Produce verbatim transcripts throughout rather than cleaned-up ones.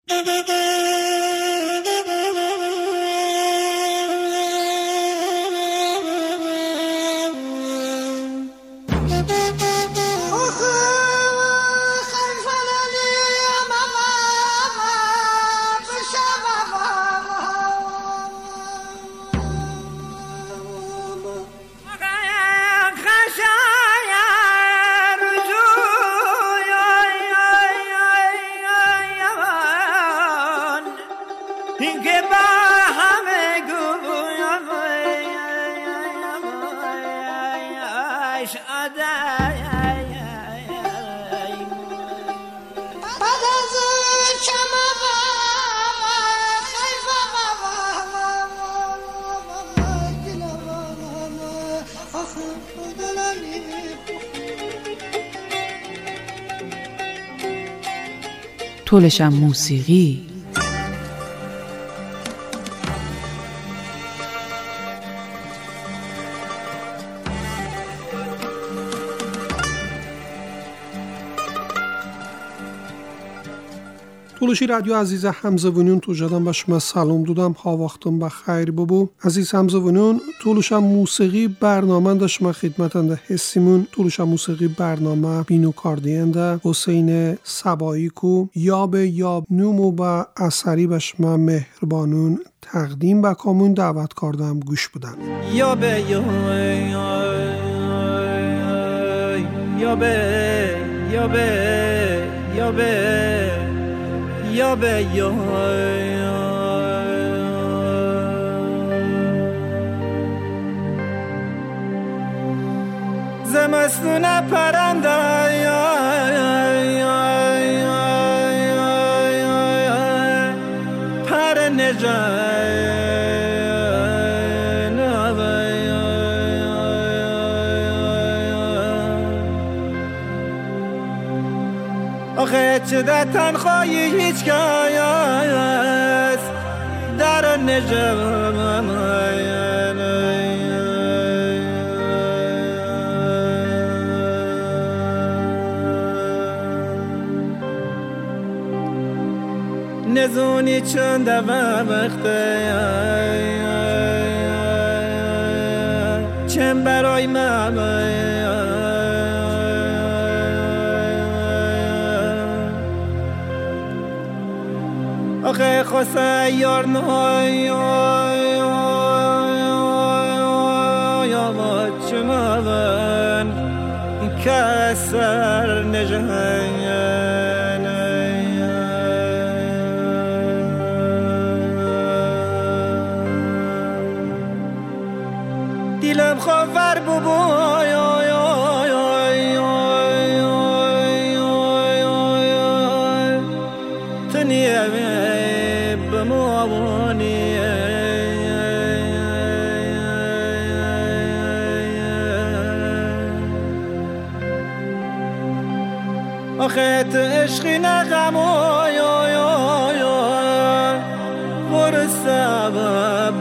طولشم موسیقی. طولشی رادیو عزیز همزبونون تو جدم باشم سلام دودم ها وقتم بخیر ببو عزیز همزبونون. طولشم موسیقی برنامه داشتم خدمتنده حسیمون. طولشم موسیقی برنامه بینو کاردینده حسین سبایی کو یاب یاب نومو با اثری باشم مهربانون تقدیم بکامون دعوت کردم گوش بدن. یاب یاب یاب یاب یاب یا به یا زمستون پرنده پر نجات آخه چه در تنخواهی هیچ کس در نجم نزونی چند وقته چند برای من آخه خواسته یار نهای یا با چمون کسر نجهن دیلم خواهر ببو آخه تو عشقی نغم برو سبب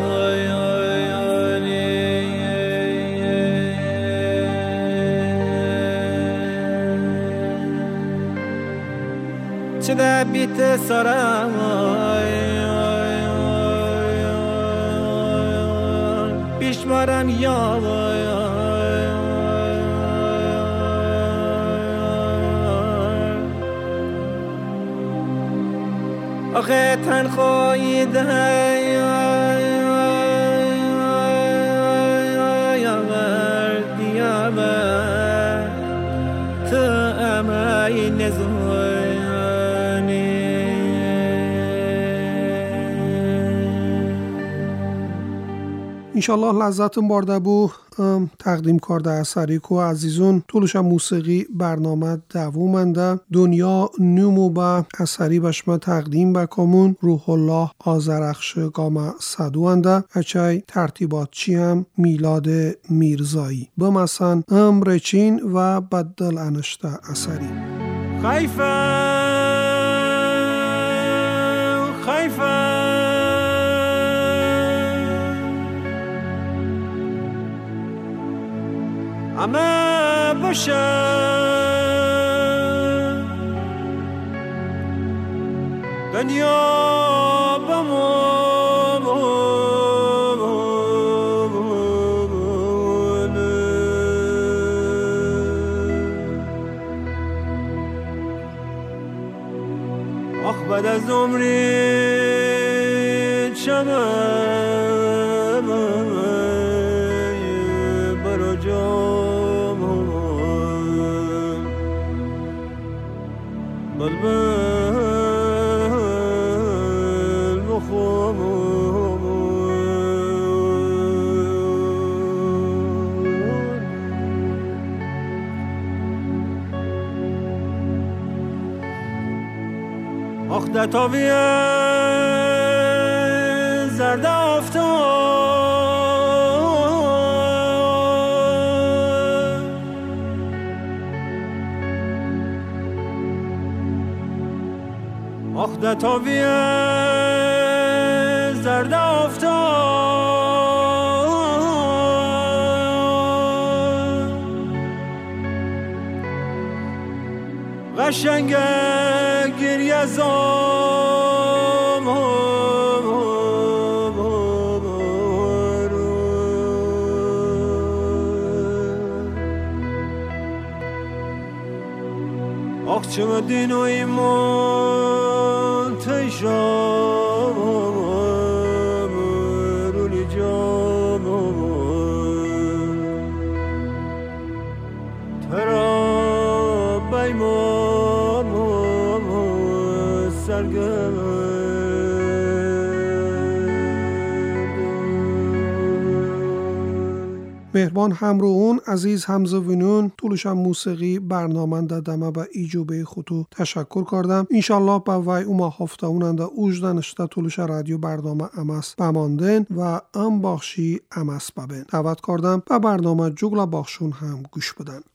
چه در بیت سرم بیشمارم یا آخه تنخواهی ده یا وردی آمد تو امای نزونی انشالله لذتم برده بو تقدیم کرده اثری کو عزیزون. طولش موسیقی برنامه دوومنده دنیا نومو با اثری بشما تقدیم بکامون روح الله آذرخش گام صدوانده اچای ترتیبات چی هم میلاد میرزایی بمسن امر چین و بدل انشته اثری خیفم خیفم اما باشم دنیا بمون آخ بعد از عمری چمن برا جام بلبل بخوام آخ دتاوی زرد آفتاب آخ دتاوی زرد آفتاب قشنگ گریه زام آخ چه مدین و ایمان تیشام رونی جام ترا بیمام سرگرد مهربان همروون عزیز همزوینون طولش موسیقی برنامه دادمه به ایجوبه خودو تشکر کردم. انشالله با وی اوما هفتهونند اوجدن اشتا طولش رادیو برنامه امس بماندن و ام باخشی امس ببین دعوت کردم به برنامه جگل باخشون هم گوش بدن.